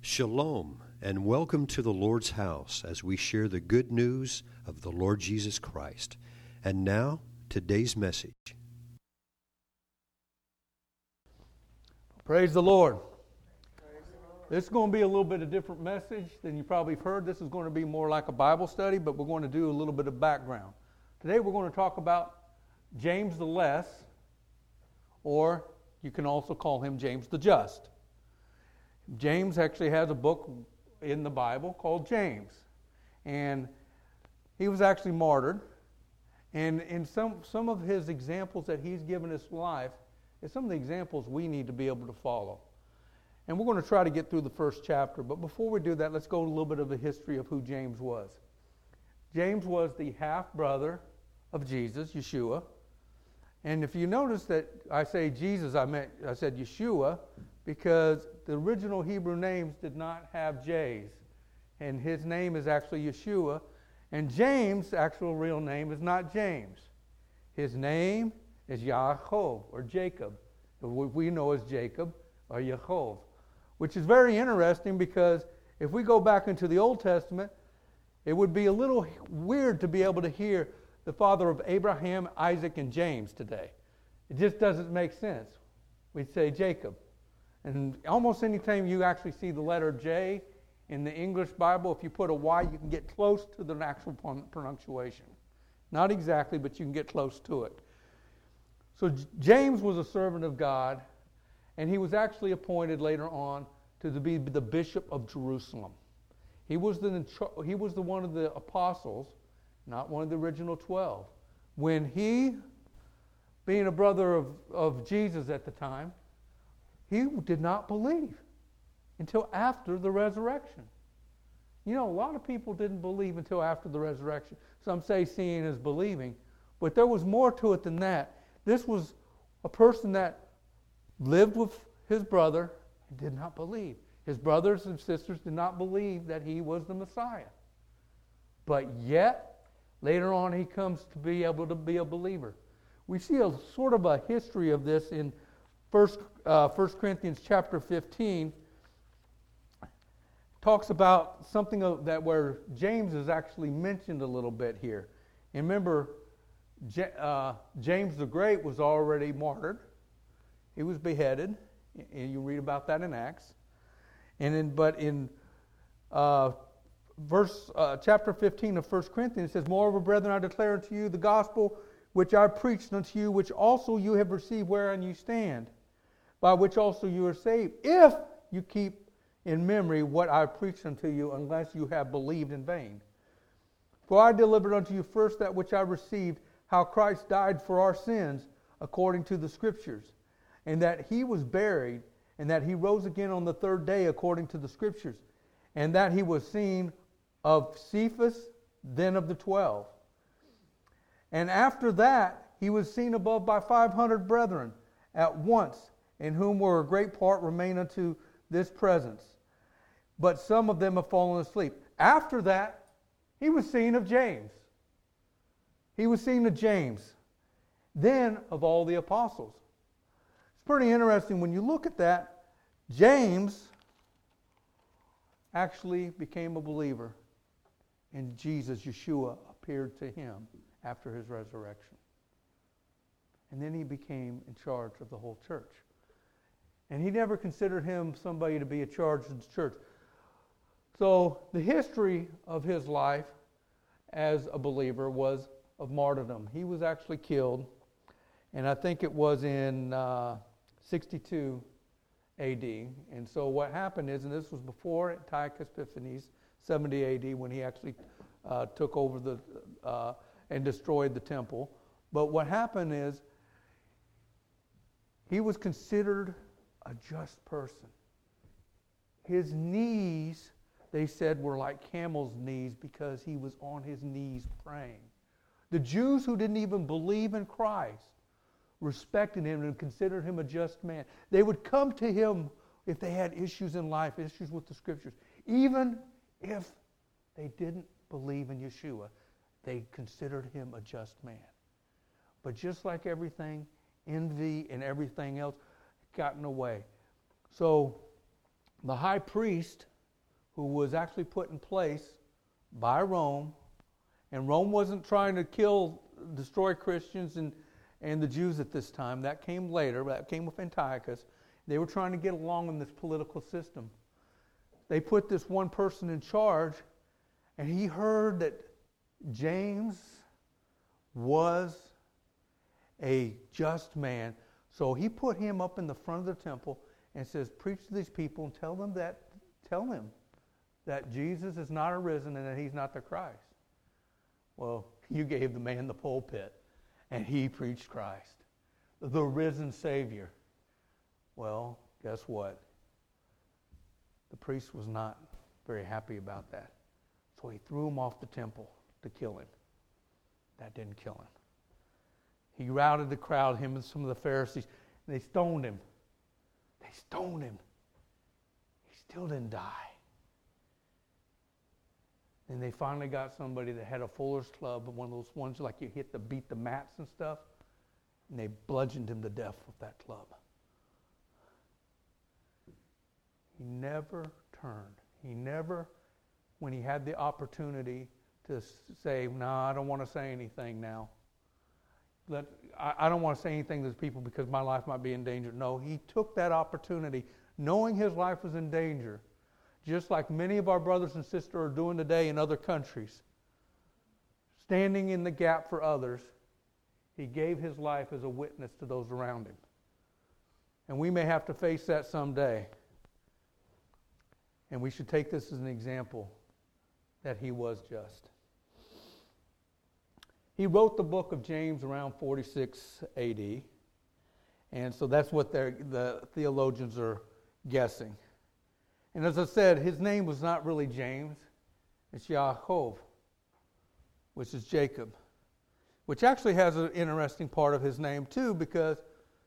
Shalom, and welcome to the Lord's house as we share the good news of the Lord Jesus Christ. And now, today's message. Praise the Lord. This is going to be a little bit of different message than you probably have heard. This is going to be more like a Bible study, but we're going to do a little bit of background. Today we're going to talk about James the Less, or you can also call him James the Just. James actually has a book in the Bible called James. And he was actually martyred. And in some of his examples that he's given his life is some of the examples we need to be able to follow. And we're going to try to get through the first chapter. But before we do that, let's go a little bit of a history of who James was. James was the half-brother of Jesus, Yeshua. And if you notice that I say Jesus, I said Yeshua, because the original Hebrew names did not have J's. And his name is actually Yeshua. And James' actual real name is not James. His name is Yaakov, or Jacob. What we know as Jacob, or Yaakov. Which is very interesting because if we go back into the Old Testament, it would be a little weird to be able to hear the father of Abraham, Isaac, and James today. It just doesn't make sense. We'd say Jacob. And almost anytime you actually see the letter J in the English Bible, if you put a Y, you can get close to the actual pronunciation. Not exactly, but you can get close to it. So James was a servant of God, and he was actually appointed later on to be the bishop of Jerusalem. He was the one of the apostles, not one of the original 12. When he, being a brother of Jesus at the time, he did not believe until after the resurrection. You know, a lot of people didn't believe until after the resurrection. Some say seeing is believing, but there was more to it than that. This was a person that lived with his brother and did not believe. His brothers and sisters did not believe that he was the Messiah. But yet, later on, he comes to be able to be a believer. We see a sort of a history of this in 1 Corinthians chapter 15. Talks about something that where James is actually mentioned a little bit here. And remember, James the Great was already martyred. He was beheaded. And you read about that in Acts. But in chapter 15 of 1 Corinthians, it says, "Moreover, brethren, I declare unto you the gospel which I preached unto you, which also you have received, wherein you stand, by which also you are saved, if you keep in memory what I preached unto you, unless you have believed in vain. For I delivered unto you first that which I received, how Christ died for our sins, according to the Scriptures, and that he was buried, and that he rose again on the third day, according to the Scriptures, and that he was seen of Cephas, then of the 12. And after that, he was seen above by 500 brethren at once, in whom were a great part remain unto this presence. But some of them have fallen asleep." After that, he was seen of James. He was seen of James. Then of all the apostles. It's pretty interesting when you look at that. James actually became a believer, and Jesus, Yeshua, appeared to him after his resurrection. And then he became in charge of the whole church. And he never considered him somebody to be in charge of the church. So the history of his life as a believer was of martyrdom. He was actually killed, and I think it was in 62 A.D. And so what happened is, and this was before Antiochus Epiphanes, 70 A.D., when he actually took over and destroyed the temple. But what happened is, he was considered a just person. His knees, they said, were like camel's knees because he was on his knees praying. The Jews who didn't even believe in Christ respected him and considered him a just man. They would come to him if they had issues in life, issues with the Scriptures. Even if they didn't believe in Yeshua, they considered him a just man. But just like everything, envy and everything else got in the way. So the high priest who was actually put in place by Rome. And Rome wasn't trying to destroy Christians and the Jews at this time. That came later. That came with Antiochus. They were trying to get along in this political system. They put this one person in charge, and he heard that James was a just man. So he put him up in the front of the temple and says, preach to these people and tell them that Jesus is not arisen and that he's not the Christ. Well, you gave the man the pulpit, and he preached Christ, the risen Savior. Well, guess what? The priest was not very happy about that. So he threw him off the temple to kill him. That didn't kill him. He routed the crowd, him and some of the Pharisees, and they stoned him. They stoned him. He still didn't die. And they finally got somebody that had a fuller's club, one of those ones like you hit to beat the mats and stuff, and they bludgeoned him to death with that club. He never turned. He never, when he had the opportunity to say, no, I don't want to say anything now. I don't want to say anything to these people because my life might be in danger. No, he took that opportunity knowing his life was in danger, just like many of our brothers and sisters are doing today in other countries. Standing in the gap for others, he gave his life as a witness to those around him. And we may have to face that someday. And we should take this as an example that he was just. He wrote the book of James around 46 AD. And so that's what the theologians are guessing. And as I said, his name was not really James. It's Yaakov, which is Jacob. Which actually has an interesting part of his name too, because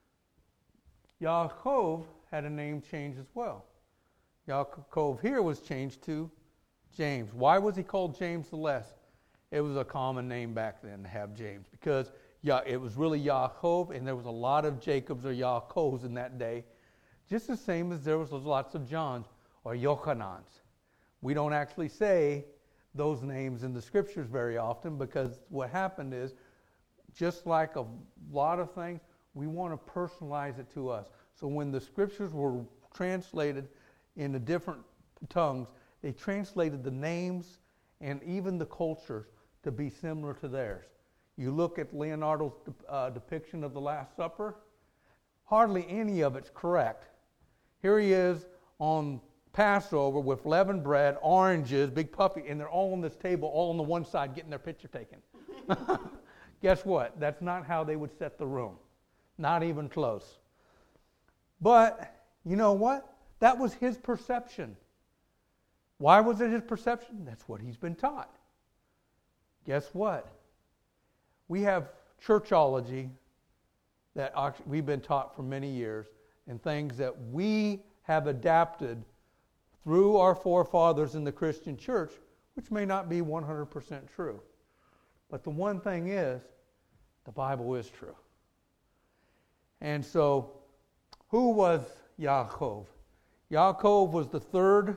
Yaakov had a name change as well. Yaakov here was changed to James. Why was he called James the Less? It was a common name back then to have James, because it was really Yaakov, and there was a lot of Jacobs or Yaakovs in that day, just the same as there was lots of Johns or Yochanans. We don't actually say those names in the scriptures very often, because what happened is, just like a lot of things, we want to personalize it to us. So when the scriptures were translated into different tongues, they translated the names and even the cultures to be similar to theirs. You look at Leonardo's depiction of the Last Supper, hardly any of it's correct. Here he is on Passover with leavened bread, oranges, big puffy, and they're all on this table, all on the one side, getting their picture taken. Guess what? That's not how they would set the room. Not even close. But, you know what? That was his perception. Why was it his perception? That's what he's been taught. Guess what? We have churchology that we've been taught for many years, and things that we have adapted through our forefathers in the Christian church, which may not be 100% true. But the one thing is, the Bible is true. And so, who was Yaakov? Yaakov was the third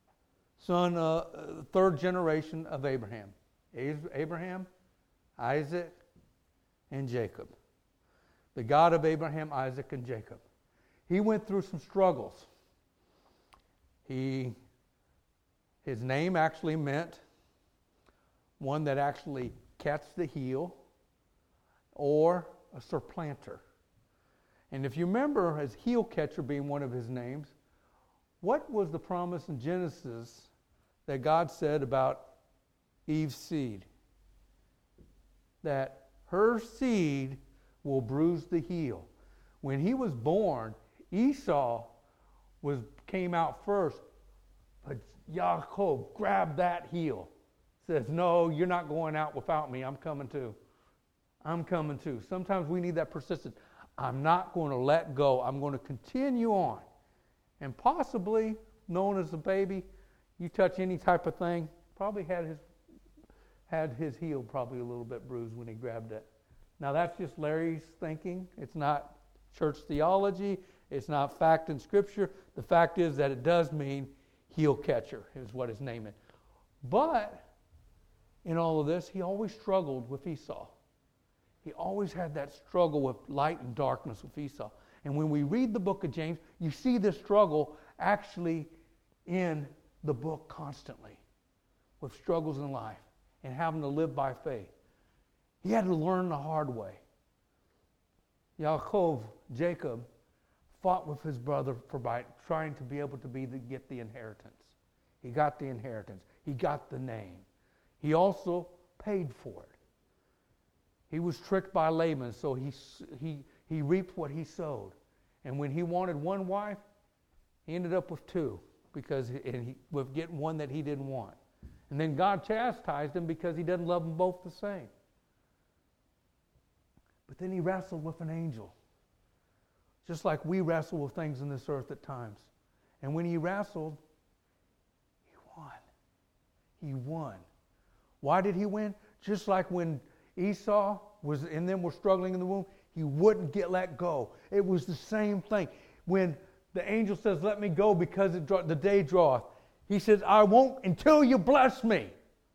generation of Abraham. Abraham, Isaac, and Jacob. The God of Abraham, Isaac, and Jacob. He went through some struggles. His name actually meant one that actually cuts the heel, or a supplanter. And if you remember, as heel catcher being one of his names, what was the promise in Genesis that God said about Eve's seed? That her seed will bruise the heel. When he was born, Esau came out first, but Yaakov grabbed that heel. Says, no, you're not going out without me. I'm coming too. I'm coming too. Sometimes we need that persistence. I'm not going to let go. I'm going to continue on. And possibly, known as a baby, you touch any type of thing, probably had his heel probably a little bit bruised when he grabbed it. Now that's just Larry's thinking. It's not church theology. It's not fact in Scripture. The fact is that it does mean heel catcher is what his name is. But in all of this, he always struggled with Esau. He always had that struggle with light and darkness with Esau. And when we read the book of James, you see this struggle actually in the book constantly, with struggles in life and having to live by faith. He had to learn the hard way. Jacob, fought with his brother for trying to be able to get the inheritance. He got the inheritance. He got the name. He also paid for it. He was tricked by Laban, so he reaped what he sowed. And when he wanted one wife, he ended up with two, with getting one that he didn't want. And then God chastised him because he doesn't love them both the same. But then he wrestled with an angel, just like we wrestle with things in this earth at times. And when he wrestled, he won. He won. Why did he win? Just like when Esau and them were struggling in the womb, he wouldn't let go. It was the same thing. When the angel says, let me go because the day draweth, he says, I won't until you bless me.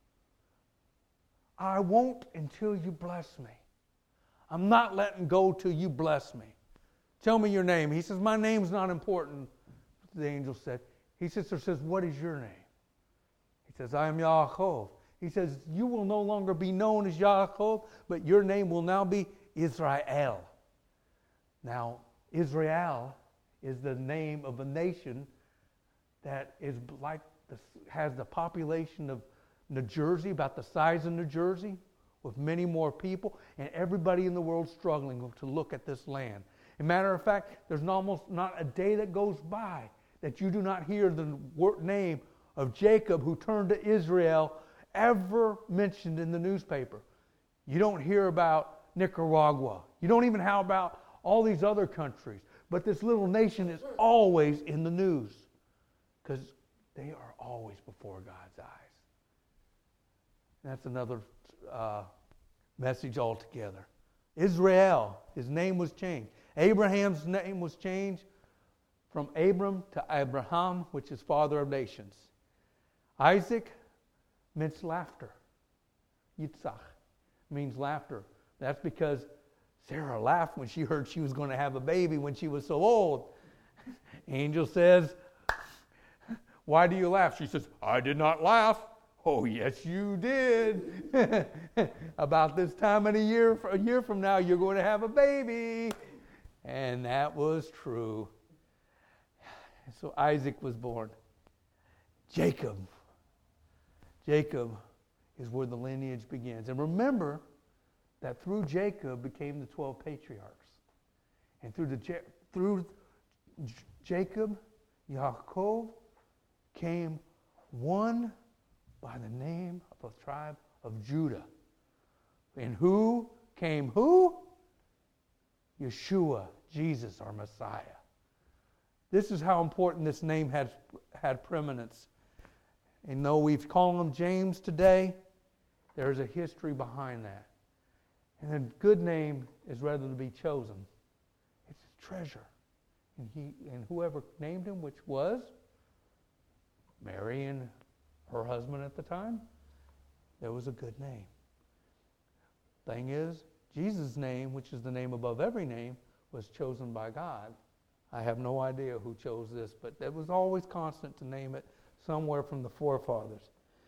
I won't until you bless me. I'm not letting go till you bless me. Tell me your name. He says, my name's not important, the angel said. He says, what is your name? He says, I am Yaakov. He says, you will no longer be known as Yaakov, but your name will now be Israel. Now, Israel is the name of a nation that is has the population of New Jersey, about the size of New Jersey, with many more people, and everybody in the world struggling to look at this land. As a matter of fact, there's almost not a day that goes by that you do not hear the name of Jacob, who turned to Israel, ever mentioned in the newspaper. You don't hear about Nicaragua. You don't even hear about all these other countries. But this little nation is always in the news because they are always before God's eyes. That's another message altogether. Israel, his name was changed. Abraham's name was changed from Abram to Abraham, which is father of nations. Isaac means laughter. Yitzhak means laughter. That's because Sarah laughed when she heard she was going to have a baby when she was so old. Angel says, why do you laugh? She says, I did not laugh. Oh, yes, you did. About this time in a year from now, you're going to have a baby. And that was true. So Isaac was born. Jacob is where the lineage begins. And remember that through Jacob became the 12 patriarchs. And through Jacob, Yaakov, came one by the name of the tribe of Judah. And who came who? Yeshua, Jesus, our Messiah. This is how important this name had preeminence. And though we've called him James today, there's a history behind that. And a good name is rather to be chosen. It's a treasure. And whoever named him, which was Mary and her husband at the time, there was a good name. Thing is, Jesus' name, which is the name above every name, was chosen by God. I have no idea who chose this, but it was always constant to name it somewhere from the forefathers.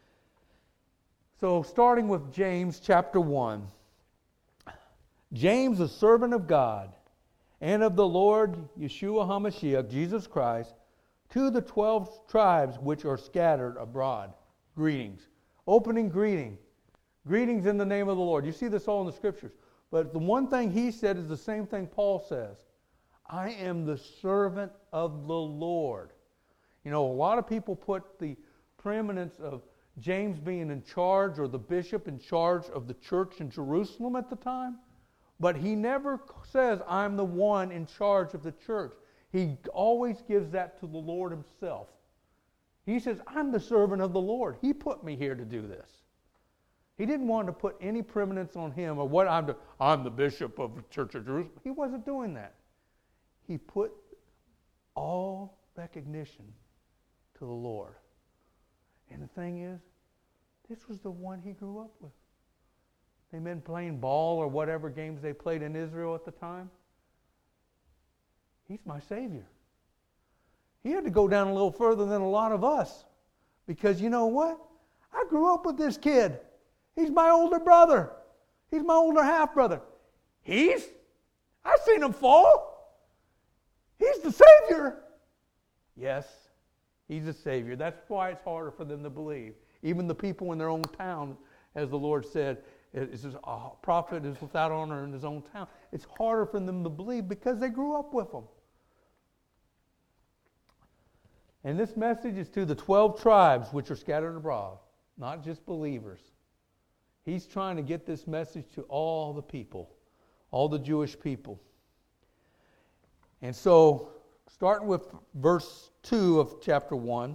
So starting with James chapter 1. James, a servant of God and of the Lord Yeshua HaMashiach, Jesus Christ, to the 12 tribes which are scattered abroad. Greetings. Opening greeting. Greetings in the name of the Lord. You see this all in the Scriptures. But the one thing he said is the same thing Paul says. I am the servant of the Lord. You know, a lot of people put the preeminence of James being in charge, or the bishop in charge of the church in Jerusalem at the time. But he never says, I'm the one in charge of the church. He always gives that to the Lord himself. He says, I'm the servant of the Lord. He put me here to do this. He didn't want to put any preeminence on him, or what I'm the bishop of the church of Jerusalem. He wasn't doing that. He put all recognition to to the Lord. And the thing is, this was the one he grew up with. They've been playing ball or whatever games they played in Israel at the time. He's my Savior. He had to go down a little further than a lot of us. Because you know what? I grew up with this kid. He's my older brother. He's my older half-brother. I've seen him fall. He's the Savior. Yes, He's the Savior. That's why it's harder for them to believe. Even the people in their own town, as the Lord said, it's just, a prophet is without honor in his own town. It's harder for them to believe because they grew up with him. And this message is to the 12 tribes which are scattered abroad, not just believers. He's trying to get this message to all the people, all the Jewish people. And so, starting with verse 2 of chapter 1,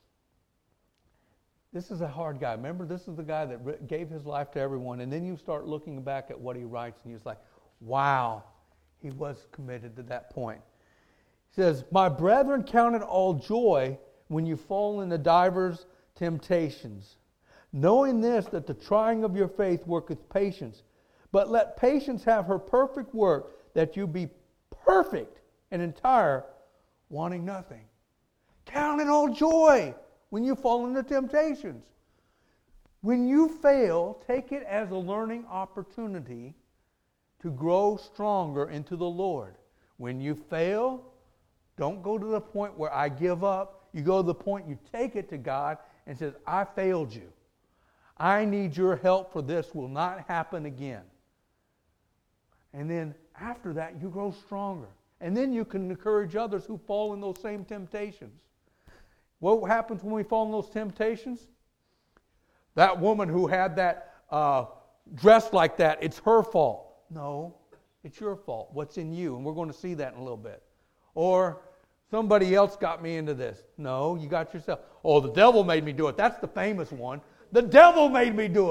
this is a hard guy. Remember, this is the guy that gave his life to everyone. And then you start looking back at what he writes, and you're like, wow, he was committed to that point. He says, "My brethren, count it all joy when you fall into divers temptations, knowing this, that the trying of your faith worketh patience. But let patience have her perfect work, that you be perfect and entire, wanting nothing." Count it all joy when you fall into temptations. When you fail, take it as a learning opportunity to grow stronger into the Lord. When you fail, don't go to the point where I give up. You go to the point you take it to God and says, I failed you. I need your help, for this will not happen again. And then after that, you grow stronger. And then you can encourage others who fall in those same temptations. What happens when we fall in those temptations? That woman who had that dress like that, it's her fault. No, it's your fault. What's in you? And we're going to see that in a little bit. Or somebody else got me into this. No, you got yourself. Oh, the devil made me do it. That's the famous one. The devil made me do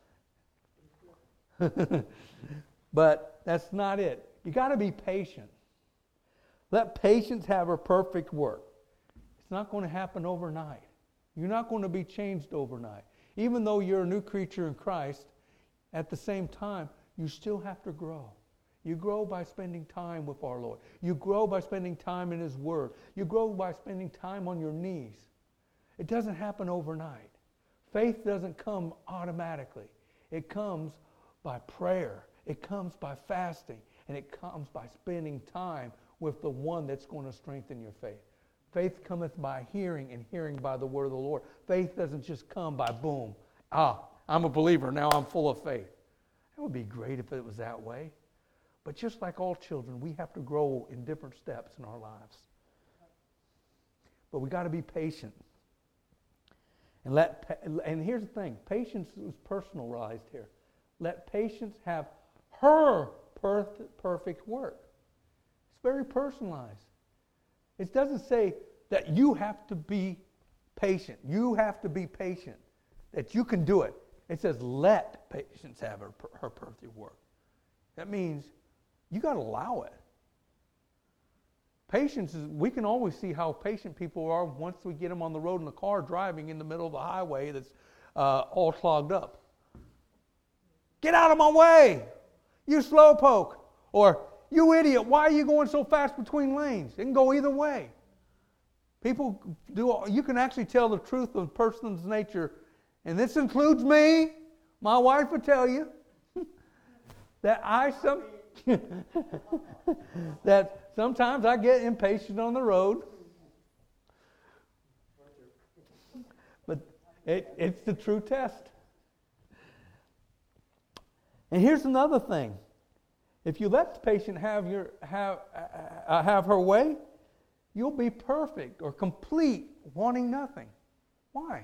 it. But that's not it. You got to be patient. Let patience have her perfect work. It's not going to happen overnight. You're not going to be changed overnight. Even though you're a new creature in Christ, at the same time, you still have to grow. You grow by spending time with our Lord. You grow by spending time in His Word. You grow by spending time on your knees. It doesn't happen overnight. Faith doesn't come automatically. It comes by prayer. It comes by fasting. And it comes by spending time with the one that's going to strengthen your faith. Faith cometh by hearing, and hearing by the word of the Lord. Faith doesn't just come by boom. I'm a believer, now I'm full of faith. It would be great if it was that way. But just like all children, we have to grow in different steps in our lives. But we got to be patient. And here's the thing, patience is personalized here. Let patience have her perfect work. It's very personalized. It doesn't say that you have to be patient. You have to be patient. That you can do it. It says let patience have her perfect work. That means you got to allow it. Patience is, we can always see how patient people are once we get them on the road in the car driving in the middle of the highway that's all clogged up. Get out of my way, you slowpoke. Or, you idiot, why are you going so fast between lanes? It can go either way. People do, you can actually tell the truth of a person's nature, and this includes me. My wife would tell you that that sometimes I get impatient on the road. But it's the true test. And here's another thing. If you let the patient have her way, you'll be perfect or complete, wanting nothing. Why?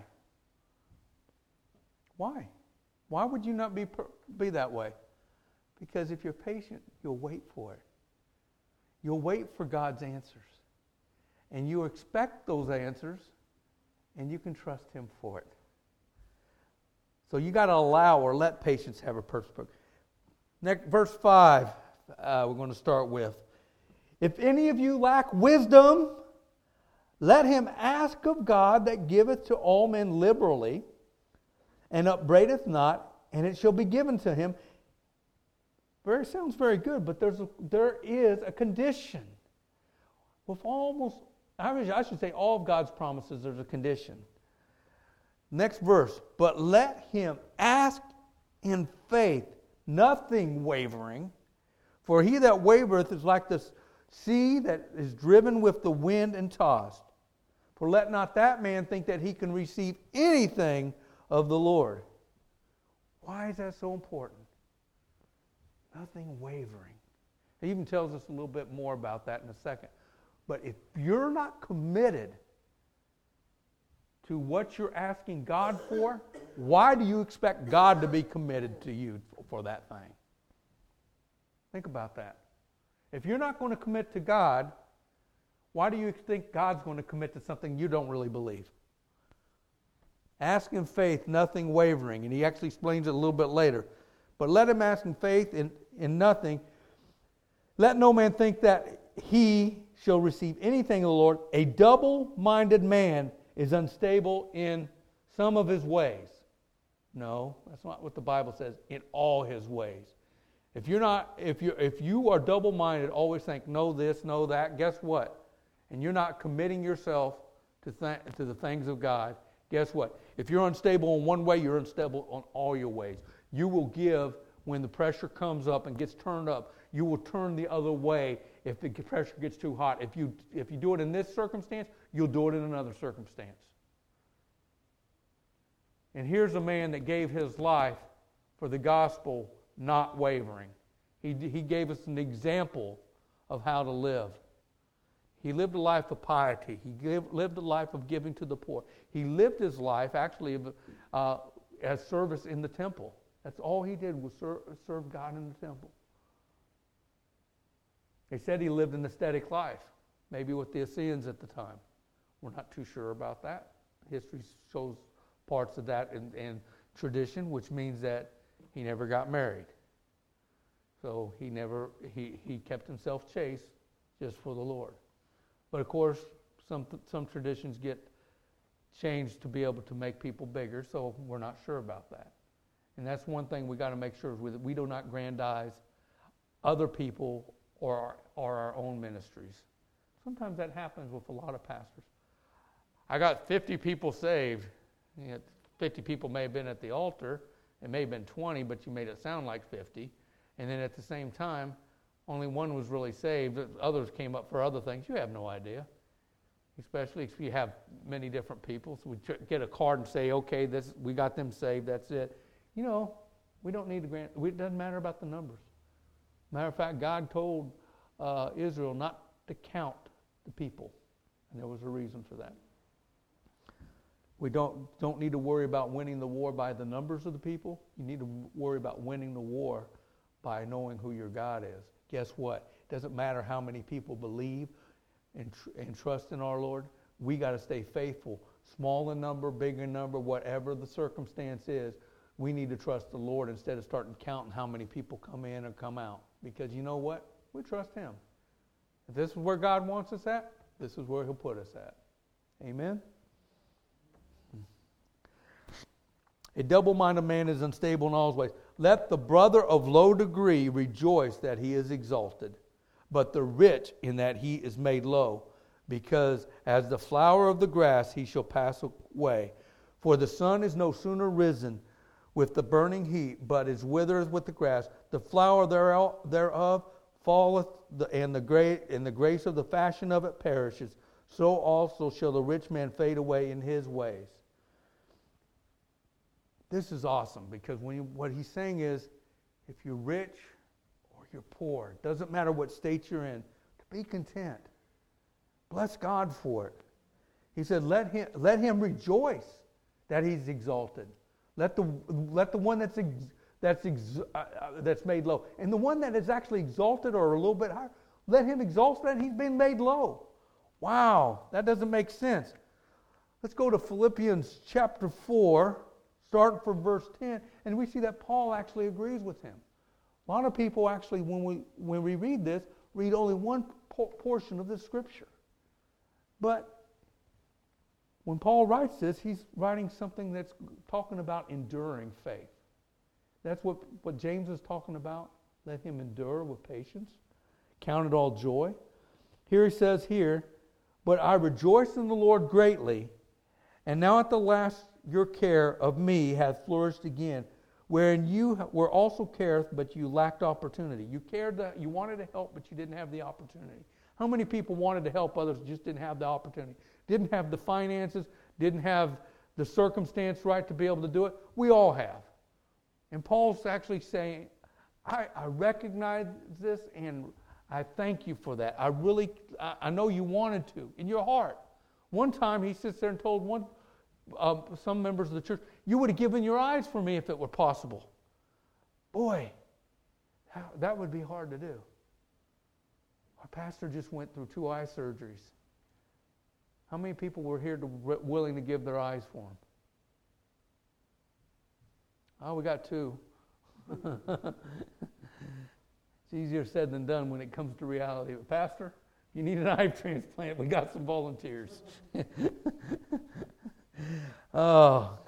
Why? Why would you not be that way? Because if you're patient, you'll wait for it. You'll wait for God's answers. And you expect those answers, and you can trust Him for it. So you got to allow or let patience have a perfect. Next, verse 5, we're going to start with. If any of you lack wisdom, Let him ask of God that giveth to all men liberally, and upbraideth not, and it shall be given to him. Sounds very good, but there is a condition. With I should say all of God's promises, there's a condition. Next verse, but let him ask in faith, nothing wavering. For he that wavereth is like the sea that is driven with the wind and tossed. For let not that man think that he can receive anything of the Lord. Why is that so important? Nothing wavering. He even tells us a little bit more about that in a second. But if you're not committed to what you're asking God for, why do you expect God to be committed to you for that thing? Think about that. If you're not going to commit to God, why do you think God's going to commit to something you don't really believe? Ask in faith, nothing wavering. And he actually explains it a little bit later. But let him ask in faith in nothing. Let no man think that he shall receive anything of the Lord. A double-minded man is unstable in some of his ways. No, that's not what the Bible says. In all his ways. If you are double-minded, always think, know this, know that, guess what? And you're not committing yourself to the things of God, guess what? If you're unstable in one way, you're unstable on all your ways. You will give when the pressure comes up and gets turned up. You will turn the other way if the pressure gets too hot. If you do it in this circumstance, you'll do it in another circumstance. And here's a man that gave his life for the gospel, not wavering. He gave us an example of how to live. He lived a life of piety. He lived a life of giving to the poor. He lived his life actually as service in the temple. That's all he did was serve God in the temple. They said he lived an ascetic life, maybe with the Essenes at the time. We're not too sure about that. History shows parts of that in tradition, which means that he never got married. So he kept himself chaste just for the Lord. But of course, some traditions get changed to be able to make people bigger, so we're not sure about that. And that's one thing we got to make sure is we do not aggrandize other people or our own ministries. Sometimes that happens with a lot of pastors. I got 50 people saved. 50 people may have been at the altar. It may have been 20, but you made it sound like 50. And then at the same time, only one was really saved. Others came up for other things. You have no idea. Especially if you have many different people. So we get a card and say, okay, we got them saved, that's it. We don't need to grant. It doesn't matter about the numbers. Matter of fact, God told Israel not to count the people. And there was a reason for that. We don't need to worry about winning the war by the numbers of the people. You need to worry about winning the war by knowing who your God is. Guess what? It doesn't matter how many people believe and trust in our Lord. We got to stay faithful. Small in number, big in number, whatever the circumstance is, we need to trust the Lord instead of starting counting how many people come in or come out. Because you know what? We trust Him. If this is where God wants us at, this is where He'll put us at. Amen? A double-minded man is unstable in all his ways. Let the brother of low degree rejoice that he is exalted, but the rich in that he is made low, because as the flower of the grass he shall pass away. For the sun is no sooner risen with the burning heat, but is withered with the grass. The flower thereof falleth, and the grace of the fashion of it perishes. So also shall the rich man fade away in his ways. This is awesome, because what he's saying is, if you're rich or you're poor, it doesn't matter what state you're in, to be content. Bless God for it. He said, let him rejoice that he's exalted. Let the one that's made low, and the one that is actually exalted or a little bit higher, let him exalt that he's been made low. Wow, that doesn't make sense. Let's go to Philippians chapter 4. Starting from verse 10, and we see that Paul actually agrees with him. A lot of people actually, when we read this, read only one portion of the scripture. But when Paul writes this, he's writing something that's talking about enduring faith. That's what James is talking about. Let him endure with patience. Count it all joy. Here he says here, but I rejoice in the Lord greatly, and now at the last your care of me hath flourished again, wherein you were also careth, but you lacked opportunity. You cared, you wanted to help, but you didn't have the opportunity. How many people wanted to help others, just didn't have the opportunity? Didn't have the finances, didn't have the circumstance right to be able to do it? We all have. And Paul's actually saying, I recognize this, and I thank you for that. I know you wanted to in your heart. One time he sits there and told some members of the church, you would have given your eyes for me if it were possible. Boy, that would be hard to do. Our pastor just went through 2 eye surgeries. How many people were here willing to give their eyes for him? Oh, we got 2. It's easier said than done when it comes to reality. But Pastor, you need an eye transplant. We got some volunteers. Oh.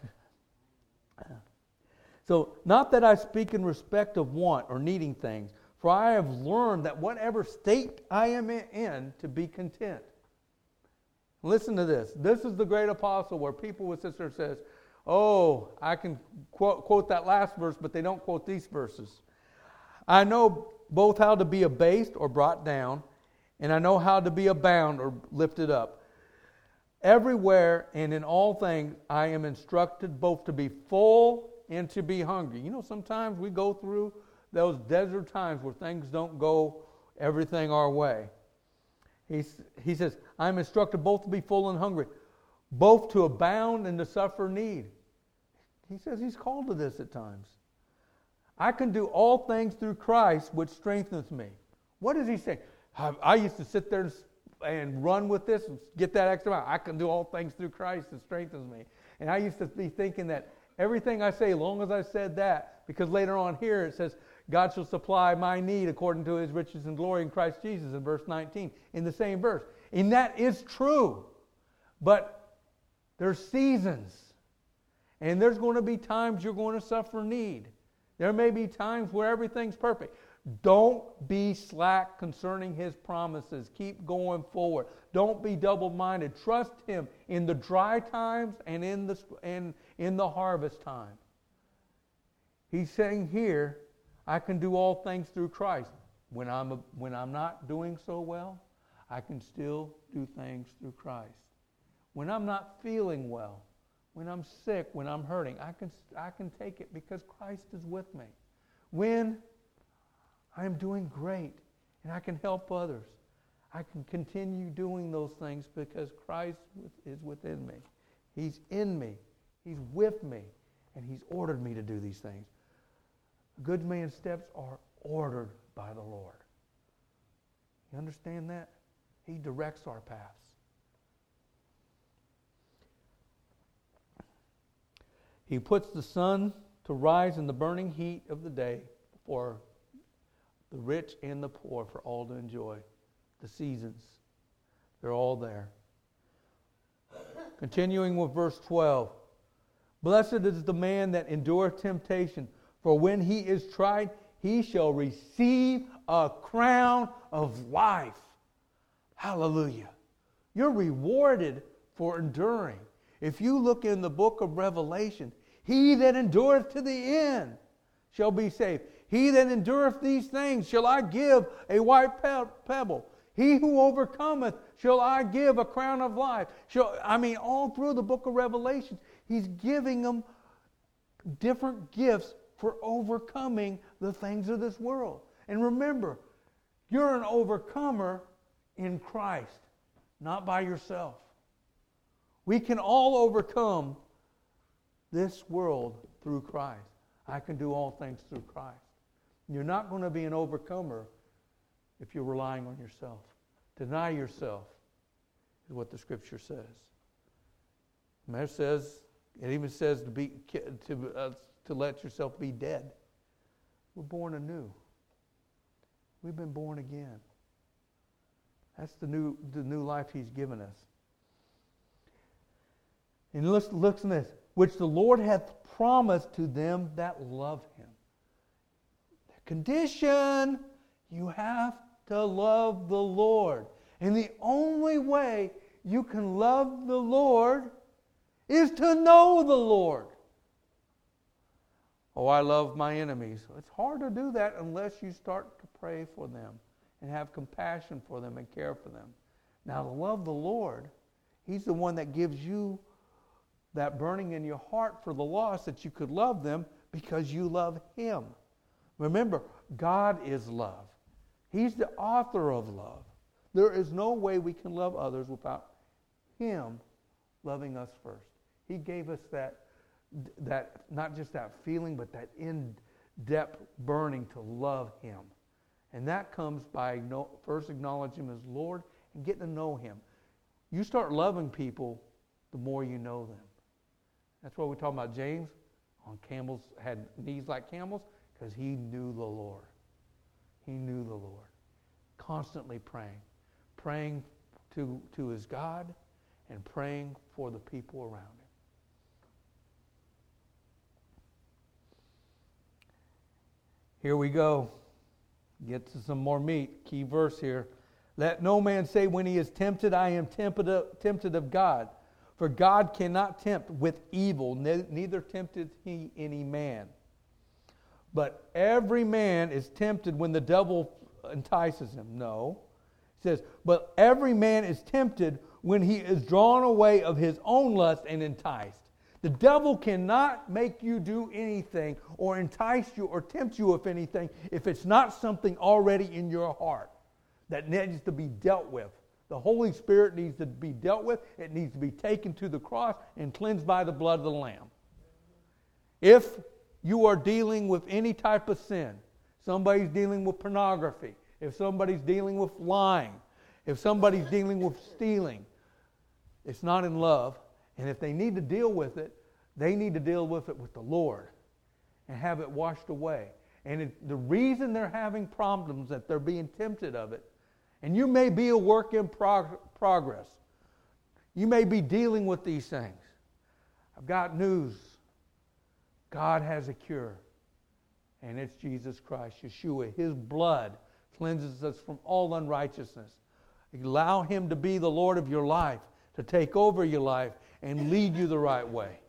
So, not that I speak in respect of want or needing things, for I have learned that whatever state I am in, to be content. Listen to this. This is the great apostle where people would sit there and says, oh, I can quote that last verse, but they don't quote these verses. I know both how to be abased or brought down, and I know how to be abound or lifted up. Everywhere and in all things I am instructed both to be full and to be hungry. You know, sometimes we go through those desert times where things don't go everything our way. He says, I am instructed both to be full and hungry, both to abound and to suffer need. He says he's called to this at times. I can do all things through Christ, which strengthens me. What does he say? I used to sit there and run with this and get that extra amount. I can do all things through Christ that strengthens me. And I used to be thinking that everything I say, as long as I said that, because later on here it says, God shall supply my need according to his riches and glory in Christ Jesus in verse 19, in the same verse. And that is true. But there's seasons. And there's going to be times you're going to suffer need. There may be times where everything's perfect. Don't be slack concerning his promises. Keep going forward. Don't be double-minded. Trust him in the dry times and in the harvest time. He's saying here, I can do all things through Christ. When I'm not doing so well, I can still do things through Christ. When I'm not feeling well, when I'm sick, when I'm hurting, I can take it because Christ is with me. When I'm doing great and I can help others, I can continue doing those things because Christ is within me. He's in me. He's with me. And he's ordered me to do these things. A good man's steps are ordered by the Lord. You understand that? He directs our paths. He puts the sun to rise in the burning heat of the day for the rich and the poor, for all to enjoy. The seasons, they're all there. Continuing with verse 12. Blessed is the man that endureth temptation, for when he is tried, he shall receive a crown of life. Hallelujah. You're rewarded for enduring. If you look in the book of Revelation, he that endureth to the end shall be saved. He that endureth these things shall I give a white pebble. He who overcometh shall I give a crown of life. All through the book of Revelation, he's giving them different gifts for overcoming the things of this world. And remember, you're an overcomer in Christ, not by yourself. We can all overcome this world through Christ. I can do all things through Christ. You're not going to be an overcomer if you're relying on yourself. Deny yourself is what the Scripture says. It even says to let yourself be dead. We're born anew. We've been born again. That's the new life he's given us. And listen to this. Which the Lord hath promised to them that love him. The condition, you have to love the Lord. And the only way you can love the Lord is to know the Lord. Oh, I love my enemies. It's hard to do that unless you start to pray for them and have compassion for them and care for them. Now, to love the Lord, He's the one that gives you that burning in your heart for the lost, that you could love them because you love Him. Remember, God is love. He's the author of love. There is no way we can love others without Him loving us first. He gave us that not just that feeling, but that in-depth burning to love Him. And that comes by first acknowledging Him as Lord and getting to know Him. You start loving people, the more you know them. That's why we talk about James on camels, had knees like camels, because he knew the Lord. He knew the Lord. Constantly praying to his God and praying for the people around him. Here we go. Get to some more meat. Key verse here. Let no man say when he is tempted, I am tempted of God. For God cannot tempt with evil, neither tempteth he any man. But every man is tempted when the devil entices him. No. It says, but every man is tempted when he is drawn away of his own lust and enticed. The devil cannot make you do anything or entice you or tempt you with anything if it's not something already in your heart that needs to be dealt with. The Holy Spirit needs to be dealt with. It needs to be taken to the cross and cleansed by the blood of the Lamb. If you are dealing with any type of sin, somebody's dealing with pornography, if somebody's dealing with lying, if somebody's dealing with stealing, it's not in love. And if they need to deal with it, they need to deal with it with the Lord and have it washed away. And the reason they're having problems, that they're being tempted of it, and you may be a work in progress. You may be dealing with these things. I've got news. God has a cure. And it's Jesus Christ, Yeshua. His blood cleanses us from all unrighteousness. Allow Him to be the Lord of your life, to take over your life and lead you the right way.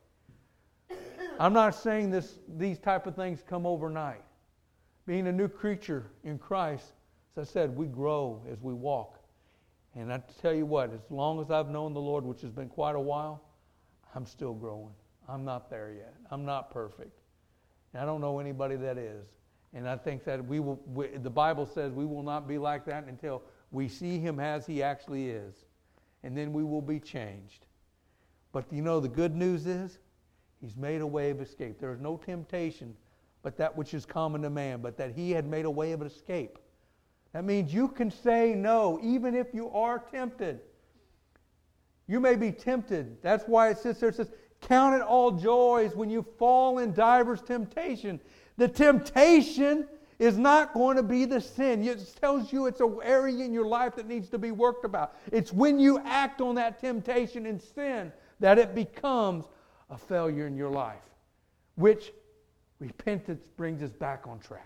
I'm not saying these type of things come overnight. Being a new creature in Christ, as I said, we grow as we walk. And I tell you what, as long as I've known the Lord, which has been quite a while, I'm still growing. I'm not there yet. I'm not perfect. And I don't know anybody that is. And I think that the Bible says we will not be like that until we see Him as He actually is. And then we will be changed. But the good news is He's made a way of escape. There is no temptation but that which is common to man, but that He had made a way of escape. That means you can say no, even if you are tempted. You may be tempted. That's why it sits there and says, count it all joys when you fall in divers temptation. The temptation is not going to be the sin. It tells you it's an area in your life that needs to be worked about. It's when you act on that temptation and sin that it becomes a failure in your life, which repentance brings us back on track.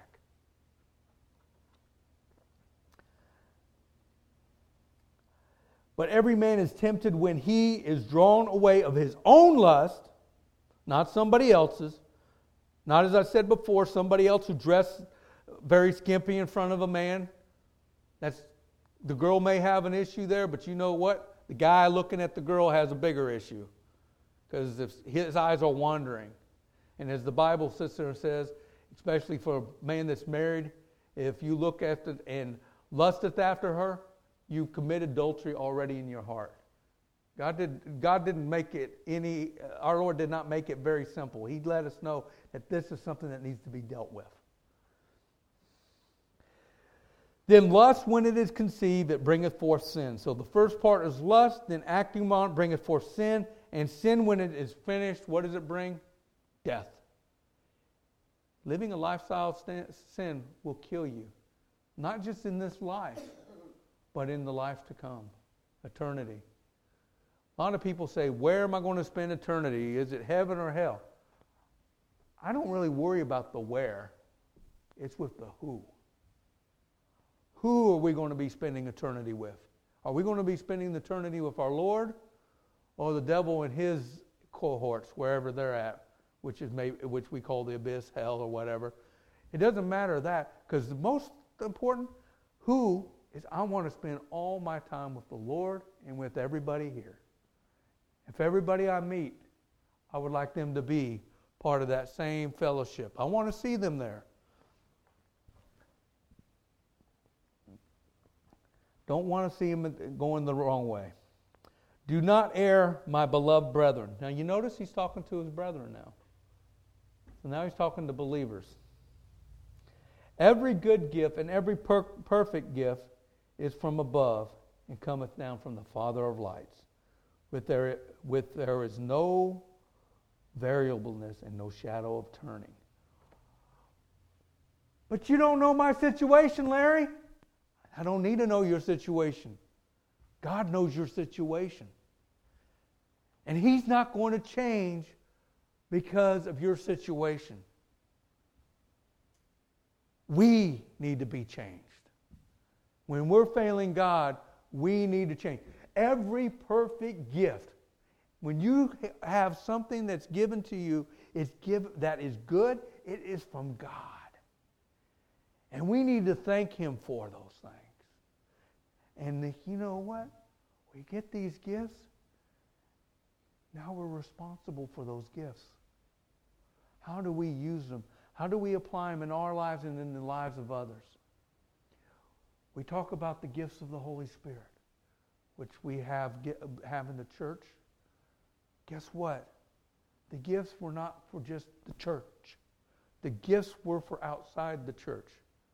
But every man is tempted when he is drawn away of his own lust, not somebody else's. Not, as I said before, somebody else who dressed very skimpy in front of a man. The girl may have an issue there, but you know what? The guy looking at the girl has a bigger issue, because if his eyes are wandering. And as the Bible sits there and says, especially for a man that's married, if you look at it and lusteth after her, you committed adultery already in your heart. God didn't make it our Lord did not make it very simple. He let us know that this is something that needs to be dealt with. Then lust, when it is conceived, it bringeth forth sin. So the first part is lust, then acting on it bringeth forth sin, and sin, when it is finished, what does it bring? Death. Living a lifestyle of sin will kill you. Not just in this life, but in the life to come, eternity. A lot of people say, where am I going to spend eternity? Is it heaven or hell? I don't really worry about the where. It's with the who. Who are we going to be spending eternity with? Are we going to be spending eternity with our Lord or the devil and his cohorts, wherever they're at, which we call the abyss, hell, or whatever? It doesn't matter that, because the most important who is I want to spend all my time with the Lord and with everybody here. If everybody I meet, I would like them to be part of that same fellowship. I want to see them there. Don't want to see them going the wrong way. Do not err, my beloved brethren. Now you notice he's talking to his brethren now. So now he's talking to believers. Every good gift and every perfect gift is from above and cometh down from the Father of lights. With there is no variableness and no shadow of turning. But you don't know my situation, Larry. I don't need to know your situation. God knows your situation. And He's not going to change because of your situation. We need to be changed. When we're failing God, we need to change. Every perfect gift, when you have something that's given to you, that is good, it is from God. And we need to thank Him for those things. And you know what? We get these gifts. Now we're responsible for those gifts. How do we use them? How do we apply them in our lives and in the lives of others? We talk about the gifts of the Holy Spirit, which we have in the church. Guess what? The gifts were not for just the church. The gifts were for outside the church.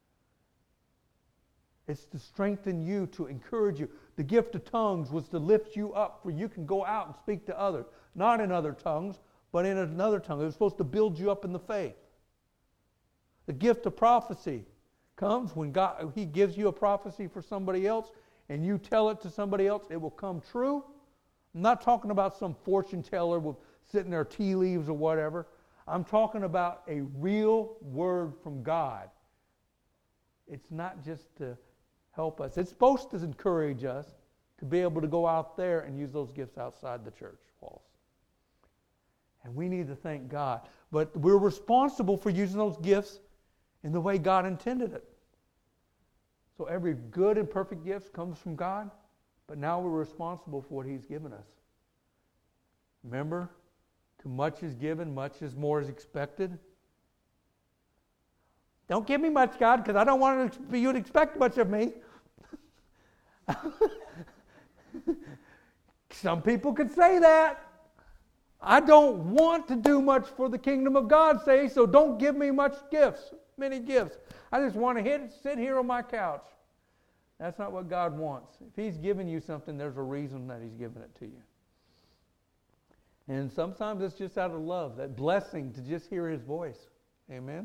It's to strengthen you, to encourage you. The gift of tongues was to lift you up, for you can go out and speak to others. Not in other tongues, but in another tongue. It was supposed to build you up in the faith. The gift of prophecy comes when God, He gives you a prophecy for somebody else, and you tell it to somebody else, it will come true. I'm not talking about some fortune teller with sitting there tea leaves or whatever. I'm talking about a real word from God. It's not just to help us. It's supposed to encourage us to be able to go out there and use those gifts outside the church walls. And we need to thank God. But we're responsible for using those gifts in the way God intended it. So every good and perfect gift comes from God, but now we're responsible for what He's given us. Remember, too much is given, much is more is expected. Don't give me much, God, because I don't want you to expect much of me. Some people could say that. I don't want to do much for the kingdom of God, so don't give me many gifts. I just want to sit here on my couch. That's not what God wants. If He's given you something, there's a reason that He's given it to you. And sometimes it's just out of love, that blessing to just hear His voice. Amen?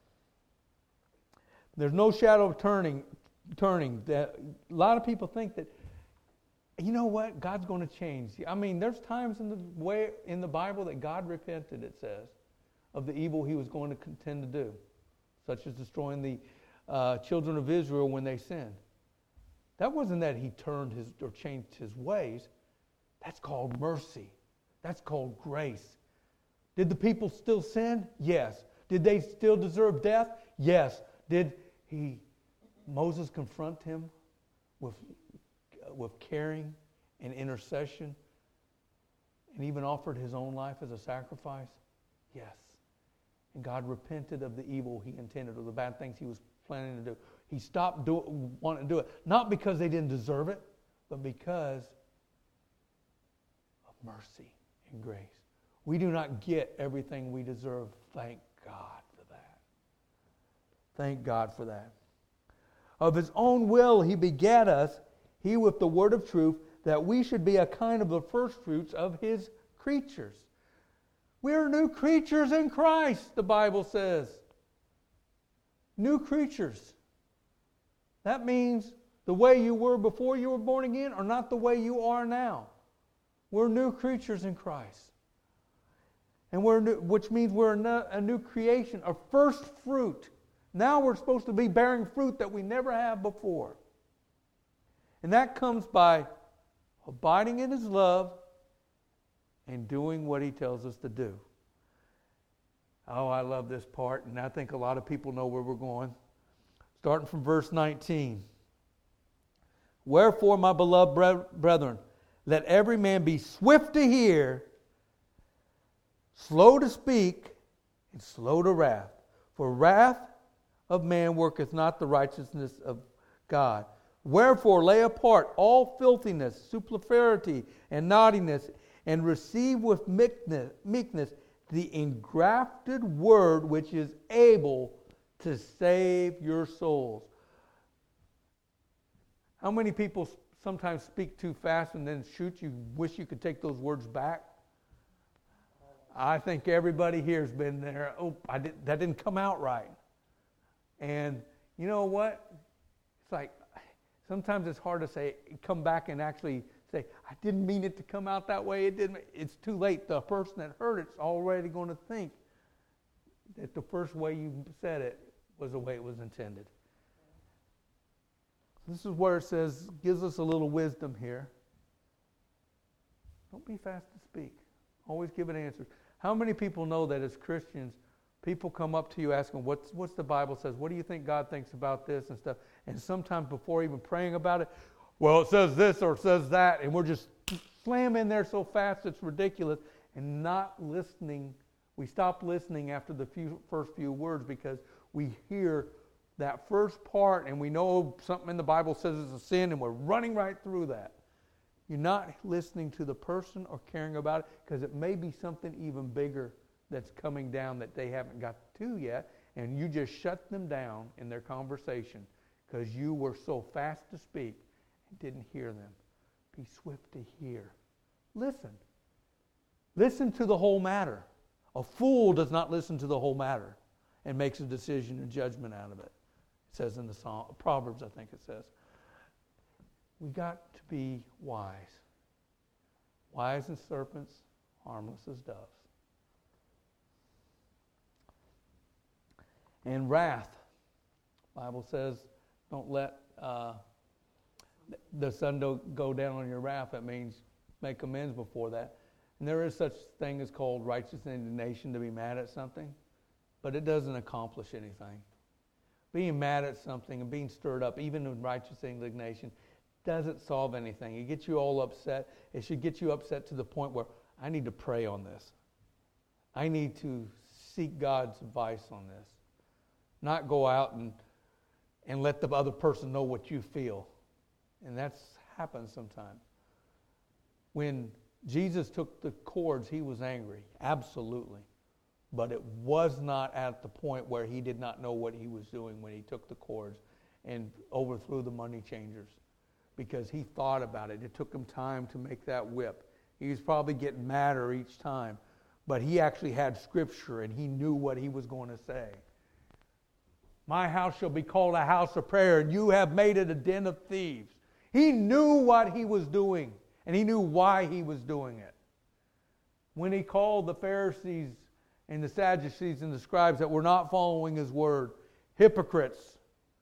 There's no shadow of turning. That a lot of people think that, you know what, God's going to change. I mean, there's times in the Bible that God repented, it says, of the evil He was going to contend to do, such as destroying the children of Israel when they sinned. That wasn't that He turned or changed His ways. That's called mercy. That's called grace. Did the people still sin? Yes. Did they still deserve death? Yes. Did Moses confront him with caring and intercession and even offered his own life as a sacrifice? Yes. And God repented of the evil He intended, or the bad things He was planning to do. He stopped wanting to do it, not because they didn't deserve it, but because of mercy and grace. We do not get everything we deserve. Thank God for that. Thank God for that. Of His own will He begat us, He with the word of truth, that we should be a kind of the first fruits of His creatures. We are new creatures in Christ, the Bible says. New creatures. That means the way you were before you were born again are not the way you are now. We're new creatures in Christ. And we're new, which means we're a new creation, a first fruit. Now we're supposed to be bearing fruit that we never have before. And that comes by abiding in His love and doing what He tells us to do. Oh, I love this part, and I think a lot of people know where we're going. Starting from verse 19. Wherefore, my beloved brethren, let every man be swift to hear, slow to speak, and slow to wrath. For wrath of man worketh not the righteousness of God. Wherefore lay apart all filthiness, superfluity, and naughtiness, and receive with meekness the engrafted word which is able to save your souls. How many people sometimes speak too fast and then shoot? You wish you could take those words back? I think everybody here has been there. Oh, that didn't come out right. And you know what? It's like sometimes it's hard to say, come back and actually say, I didn't mean it to come out that way. It didn't. It's too late. The person that heard it's already going to think that the first way you said it was the way it was intended. This is where it says, gives us a little wisdom here. Don't be fast to speak. Always give an answer. How many people know that as Christians, people come up to you asking, what's the Bible says? What do you think God thinks about this and stuff? And sometimes before even praying about it, well, it says this or it says that, and we're just slamming there so fast it's ridiculous and not listening. We stop listening after the first few words because we hear that first part and we know something in the Bible says it's a sin and we're running right through that. You're not listening to the person or caring about it because it may be something even bigger that's coming down that they haven't got to yet, and you just shut them down in their conversation because you were so fast to speak and didn't hear them. Be swift to hear. Listen. Listen to the whole matter. A fool does not listen to the whole matter and makes a decision and judgment out of it. It says in the Psalm, Proverbs, I think it says. We got to be wise. Wise as serpents, harmless as doves. And wrath. The Bible says, don't let the sun go down on your wrath. That means make amends before that. And there is such thing as called righteous indignation, to be mad at something. But it doesn't accomplish anything. Being mad at something and being stirred up, even in righteous indignation, doesn't solve anything. It gets you all upset. It should get you upset to the point where I need to pray on this. I need to seek God's advice on this. Not go out and let the other person know what you feel. And that's happened sometimes. When Jesus took the cords, he was angry. Absolutely. But it was not at the point where he did not know what he was doing when he took the cords and overthrew the money changers. Because he thought about it. It took him time to make that whip. He was probably getting madder each time. But he actually had scripture and he knew what he was going to say. My house shall be called a house of prayer, and you have made it a den of thieves. He knew what he was doing, and he knew why he was doing it. When he called the Pharisees and the Sadducees and the scribes that were not following his word hypocrites,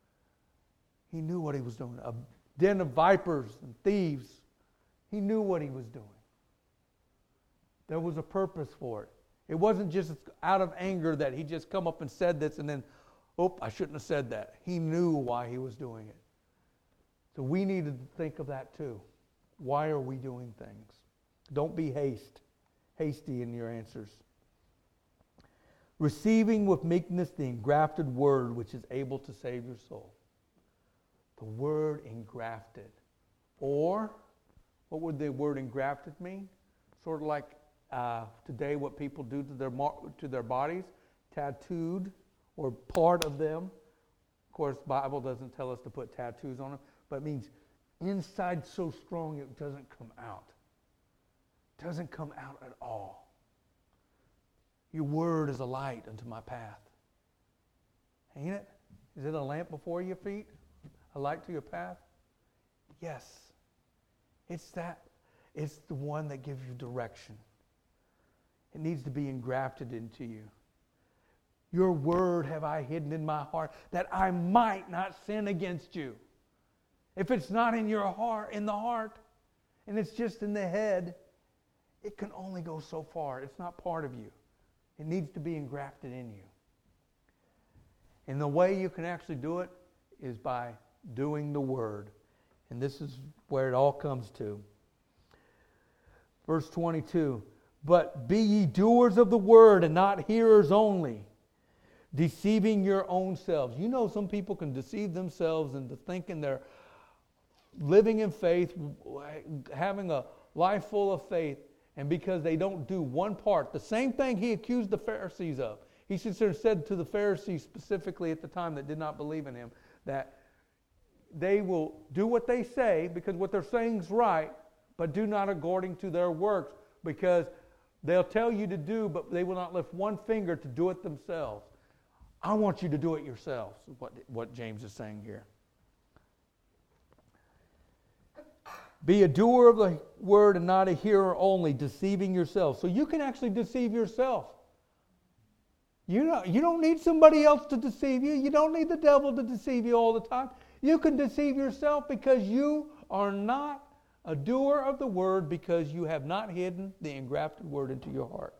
he knew what he was doing. A den of vipers and thieves. He knew what he was doing. There was a purpose for it. It wasn't just out of anger that he just come up and said this and then, I shouldn't have said that. He knew why he was doing it. So we need to think of that too. Why are we doing things? Don't be hasty in your answers. Receiving with meekness the engrafted word which is able to save your soul. The word engrafted. Or, what would the word engrafted mean? Sort of like today what people do to their bodies. Tattooed, or part of them. Of course, the Bible doesn't tell us to put tattoos on them, but it means inside so strong it doesn't come out. It doesn't come out at all. Your word is a light unto my path. Ain't it? Is it a lamp before your feet? A light to your path? Yes. It's that. It's the one that gives you direction. It needs to be engrafted into you. Your word have I hidden in my heart that I might not sin against you. If it's not in your heart, in the heart, and it's just in the head, it can only go so far. It's not part of you. It needs to be engrafted in you. And the way you can actually do it is by doing the word. And this is where it all comes to. Verse 22, but be ye doers of the word and not hearers only, deceiving your own selves. You know, some people can deceive themselves into thinking they're living in faith, having a life full of faith, and because they don't do one part, the same thing he accused the Pharisees of. He said to the Pharisees specifically at the time that did not believe in him, that they will do what they say because what they're saying is right, but do not according to their works, because they'll tell you to do, but they will not lift one finger to do it themselves. I want you to do it yourselves, is what James is saying here. Be a doer of the word and not a hearer only, deceiving yourself. So you can actually deceive yourself. You don't need somebody else to deceive you. You don't need the devil to deceive you all the time. You can deceive yourself because you are not a doer of the word, because you have not hidden the engrafted word into your heart.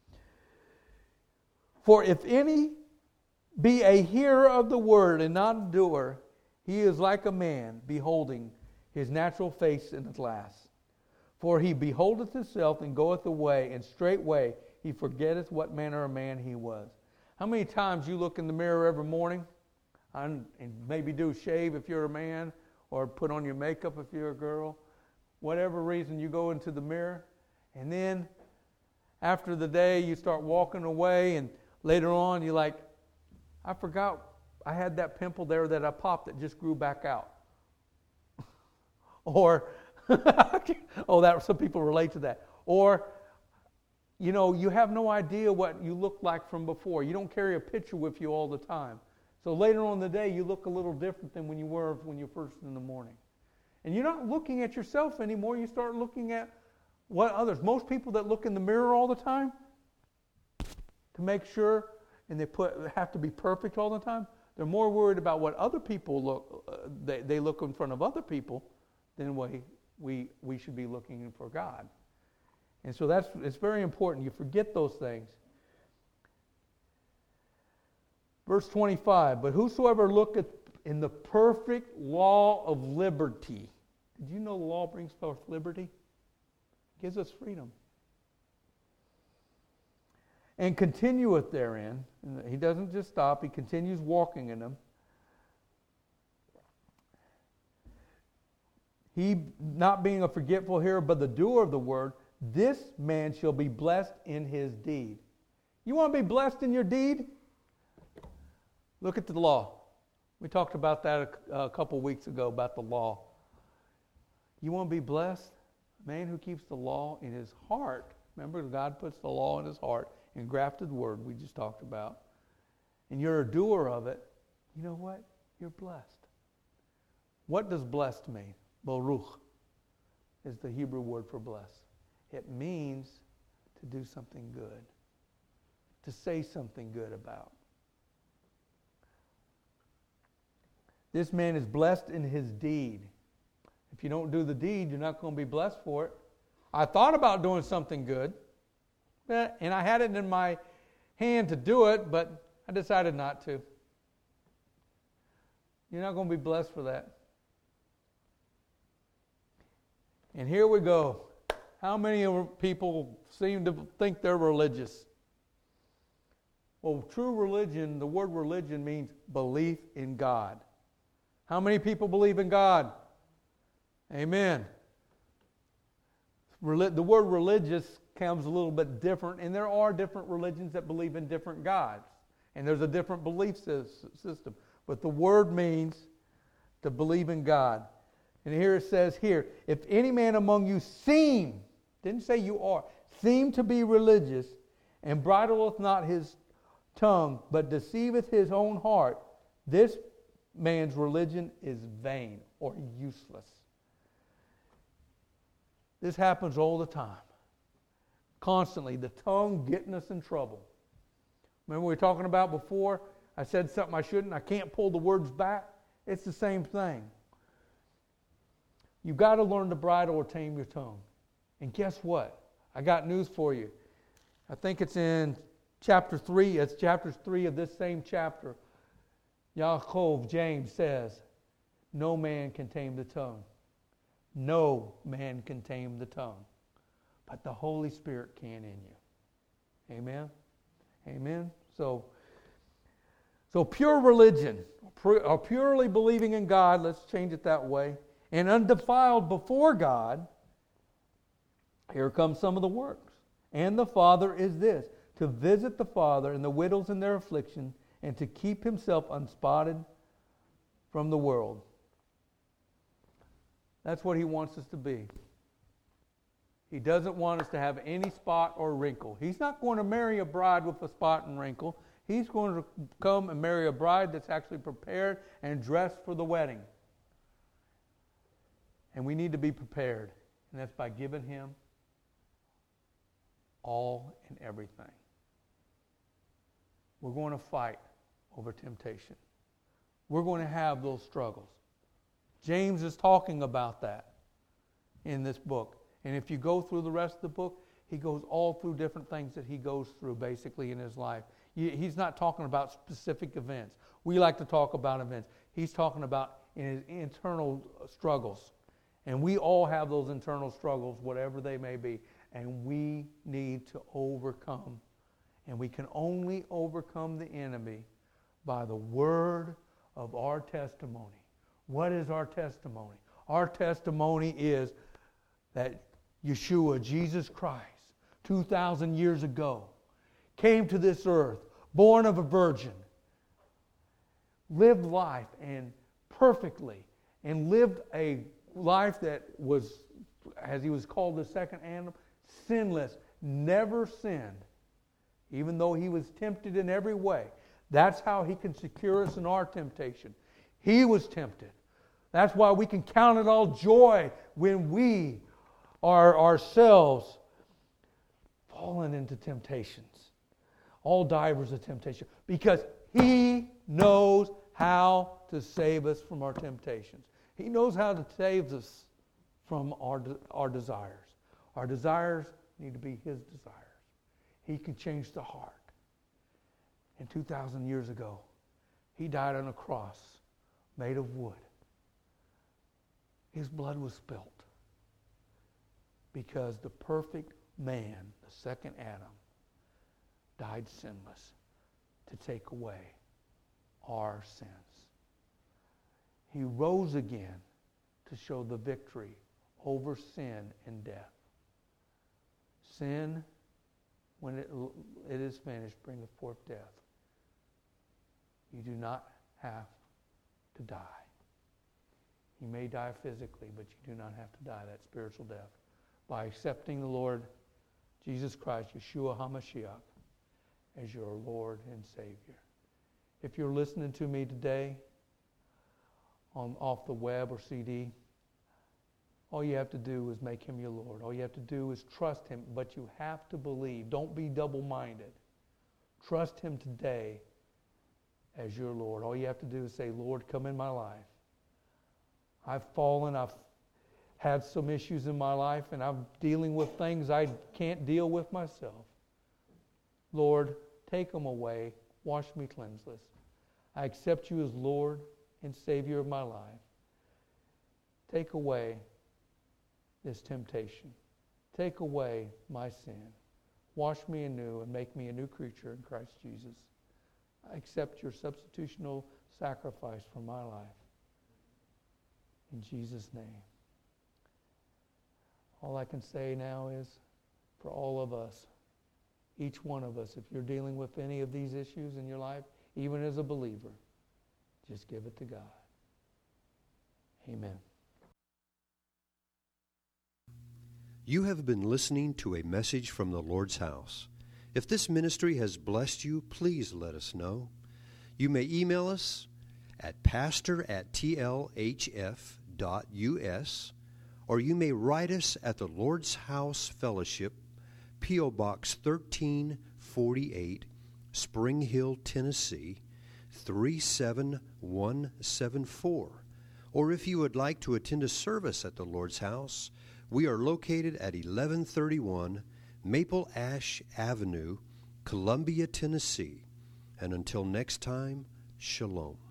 For if any be a hearer of the word and not a doer, he is like a man beholding his natural face in a glass. For he beholdeth himself and goeth away, and straightway he forgetteth what manner of man he was. How many times you look in the mirror every morning and maybe do shave if you're a man, or put on your makeup if you're a girl? Whatever reason, you go into the mirror, and then after the day you start walking away, and later on you're like, I forgot I had that pimple there that I popped that just grew back out. Or, some people relate to that. Or, you have no idea what you look like from before. You don't carry a picture with you all the time. So later on in the day, you look a little different than when you were when you first in the morning. And you're not looking at yourself anymore. You start looking at what others. Most people that look in the mirror all the time to make sure, and they have to be perfect all the time, they're more worried about what other people look. They look in front of other people than we should be looking for God. And so it's very important. You forget those things. Verse 25, but whosoever looketh in the perfect law of liberty. Did you know the law brings forth liberty? It gives us freedom. And continueth therein. And he doesn't just stop. He continues walking in them. He, not being a forgetful hearer, but the doer of the word, this man shall be blessed in his deed. You want to be blessed in your deed? Look at the law. We talked about that a couple weeks ago, about the law. You want to be blessed? A man who keeps the law in his heart. Remember, God puts the law in his heart, engrafted word we just talked about. And you're a doer of it. You know what? You're blessed. What does blessed mean? Baruch is the Hebrew word for blessed. It means to do something good, to say something good about. This man is blessed in his deed. If you don't do the deed, you're not going to be blessed for it. I thought about doing something good, and I had it in my hand to do it, but I decided not to. You're not going to be blessed for that. And here we go. How many people seem to think they're religious? Well, true religion, the word religion means belief in God. How many people believe in God? Amen. The word religious comes a little bit different, and there are different religions that believe in different gods, and there's a different belief system. But the word means to believe in God. And here it says here, if any man among you didn't say you are, seem to be religious, and bridleth not his tongue, but deceiveth his own heart, this man's religion is vain or useless. This happens all the time. Constantly. The tongue getting us in trouble. Remember we were talking about before? I said something I shouldn't. I can't pull the words back. It's the same thing. You've got to learn to bridle or tame your tongue. And guess what? I got news for you. I think it's in chapter 3. It's chapter 3 of this same chapter. Yaakov, James says, no man can tame the tongue. No man can tame the tongue. But the Holy Spirit can in you. Amen? Amen? So pure religion, or purely believing in God, let's change it that way, and undefiled before God, here comes some of the works. And the Father is this, to visit the father and the widows in their affliction, and to keep himself unspotted from the world. That's what he wants us to be. He doesn't want us to have any spot or wrinkle. He's not going to marry a bride with a spot and wrinkle. He's going to come and marry a bride that's actually prepared and dressed for the wedding. And we need to be prepared. And that's by giving him all and everything. We're going to fight over temptation. We're going to have those struggles. James is talking about that in this book. And if you go through the rest of the book, he goes all through different things that he goes through basically in his life. He's not talking about specific events. We like to talk about events. He's talking about in his internal struggles. And we all have those internal struggles, whatever they may be. And we need to overcome. And we can only overcome the enemy by the word of our testimony. What is our testimony? Our testimony is that Yeshua, Jesus Christ, 2,000 years ago, came to this earth, born of a virgin, lived life and perfectly, and lived a life that was, as he was called the second Adam, sinless, never sinned, even though he was tempted in every way. That's how he can secure us in our temptation. He was tempted. That's why we can count it all joy when we are ourselves fallen into temptations. All divers of temptation. Because he knows how to save us from our temptations. He knows how to save us from our desires. Our desires need to be his desires. He can change the heart. And 2,000 years ago, he died on a cross made of wood. His blood was spilt because the perfect man, the second Adam, died sinless to take away our sins. He rose again to show the victory over sin and death. Sin, when it is finished, bringeth forth death. You do not have to die. You may die physically, but you do not have to die that spiritual death. By accepting the Lord Jesus Christ, Yeshua HaMashiach, as your Lord and Savior. If you're listening to me today off the web or CD, all you have to do is make him your Lord. All you have to do is trust him, but you have to believe. Don't be double-minded. Trust him today as your Lord. All you have to do is say, Lord, come in my life. I've fallen. I've had some issues in my life, and I'm dealing with things I can't deal with myself. Lord, take them away. Wash me cleanseless. I accept you as Lord and Savior of my life. Take away this temptation. Take away my sin. Wash me anew and make me a new creature in Christ Jesus. I accept your substitutional sacrifice for my life. In Jesus' name. All I can say now is, for all of us, each one of us, if you're dealing with any of these issues in your life, even as a believer, just give it to God. Amen. You have been listening to a message from the Lord's house. If this ministry has blessed you, please let us know. You may email us at pastor@tlhf.us, or you may write us at the Lord's House Fellowship, P.O. Box 1348, Spring Hill, Tennessee, 37174. Or if you would like to attend a service at the Lord's House, we are located at 1131 Maple Ash Avenue, Columbia, Tennessee. And until next time, shalom.